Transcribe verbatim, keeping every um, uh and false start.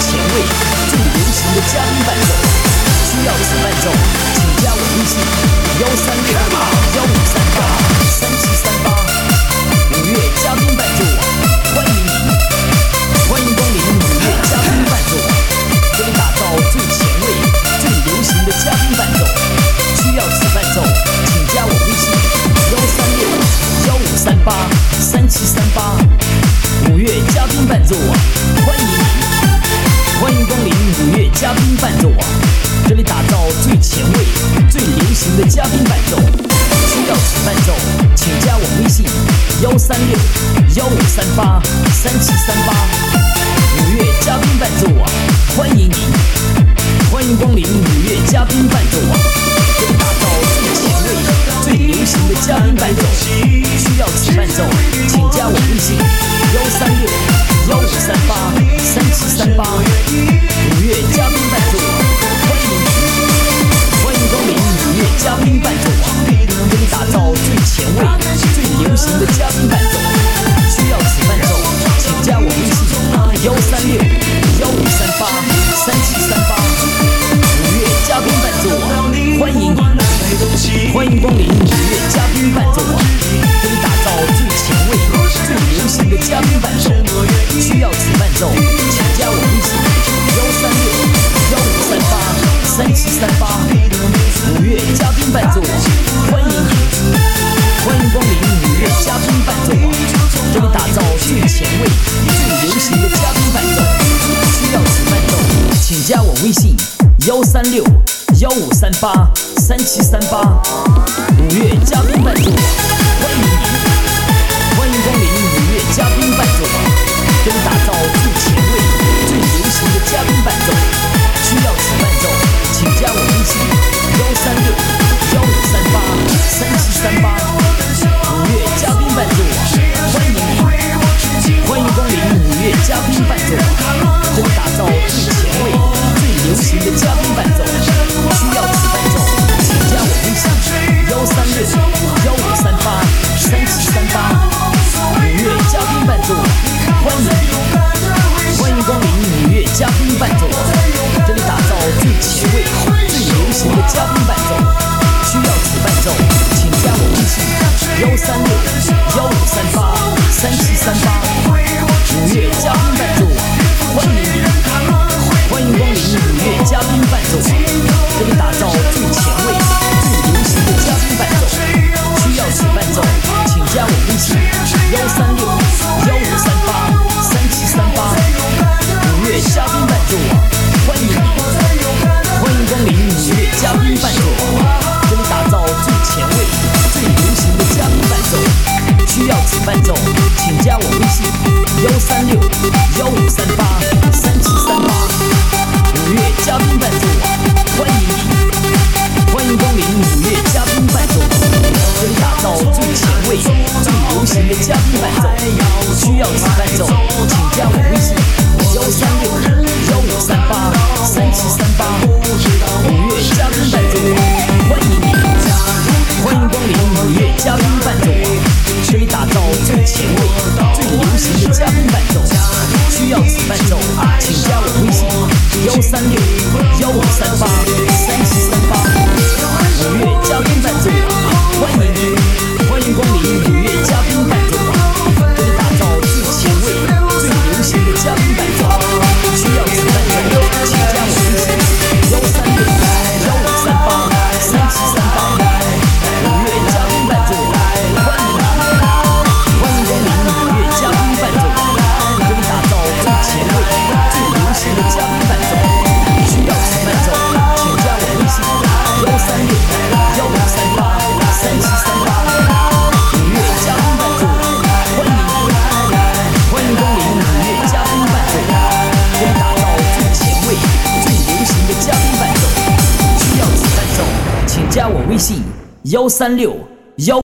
前卫、最流行的嘉宾伴奏。需要此伴奏，请加我微信：幺三六幺五三八三七三八。五月嘉宾伴奏，欢迎你，欢迎光临五月嘉宾伴奏，这里打造最前卫、最流行的嘉宾伴奏。需要此伴奏，请加我微信：幺三六幺五三八三七三八。五月嘉宾伴奏，欢迎你，欢迎光临五月嘉宾伴奏网，这里打造最前卫、最流行的嘉宾伴奏。需要此伴奏，请加我微信：幺三六幺五三八三七三八。五月嘉宾伴奏网，欢迎你，欢迎光临五月嘉宾伴奏网，这里打造最前卫、最流行的嘉宾伴奏。需要此伴奏，请加我微信：幺三六幺五三八三七三八。五月嘉宾伴奏网，欢迎你，欢迎光临五月嘉宾伴奏网，这里打造最前卫、最流行的嘉宾伴奏。需要此伴奏，请加我微信：幺三六幺五三八三七三八。五月嘉宾伴奏网，欢迎你，欢迎光临五月嘉宾伴奏网，这里打造最前卫、最流行的嘉宾伴奏。需要此伴奏，请加我微信：幺三六幺五三八三七三八。五月嘉宾伴奏网，欢迎你，欢迎光临五月嘉宾伴奏网，这里打造最前卫、最流行的嘉宾伴奏。需要此伴奏，请加我微信：幺三六幺五三八三七三八。五月嘉宾伴奏网，欢迎你，欢迎光临五月嘉宾伴奏网，这里打造最前卫、最流行的嘉宾伴奏。需要此伴奏，请加我微信：幺三六幺五三八三七三八。五月嘉宾伴奏网，欢迎你，欢迎光临五月嘉宾伴奏网，这里打造最前卫、最流行的嘉宾伴奏。需要此伴奏，请加我微信：幺三六幺五三八三七三八。五月嘉宾伴奏，欢迎你，欢迎光临五月嘉宾伴奏，这里打造最前卫、最流行的嘉宾伴奏。需要此伴奏，请加我微信：幺三六幺五三八三七三八。五月嘉宾伴奏，欢迎你，欢迎光临五月嘉宾伴奏，这里打造最前卫、最流行的嘉宾伴奏。需要此伴奏，请加我微信：幺三六幺五三八三七三八。五月嘉宾伴奏网，欢迎你，欢迎光临五月嘉宾伴奏网，这里打造最前卫、最流行的嘉宾伴奏。需要此伴奏，请加我微信：幺三六幺五三八三七三八。五月嘉宾伴奏网，欢迎你，欢迎光临五月嘉宾伴奏网，这里打造最前卫、最流行的嘉宾伴奏。需要此伴奏，请加我微信：幺三六幺五三八三七三八。五月嘉宾伴奏网，欢迎你，欢迎光临五月嘉宾伴奏网，这里打造最前卫、最流行的嘉宾伴奏。需要此伴奏，请加我微信：幺三六幺五三八三七三八。五月嘉宾伴奏网，欢迎你，欢迎光临五月嘉宾伴奏网，这里打造最前卫、最流行的嘉宾伴奏。需要此伴奏，请加我微信：幺三六幺五三八三七三八。五月嘉宾伴奏网，欢迎你，欢迎光临五月嘉宾伴奏网，这里打造最前卫、最流行的嘉宾伴奏。需要此伴奏，请加我微信：幺三六幺五三八三七三八。五月嘉宾伴奏网，欢迎你，欢迎光临五月嘉宾伴奏网，这里打造最前卫、最流行的嘉宾伴奏。需要此伴奏，请加我微信：幺三六幺。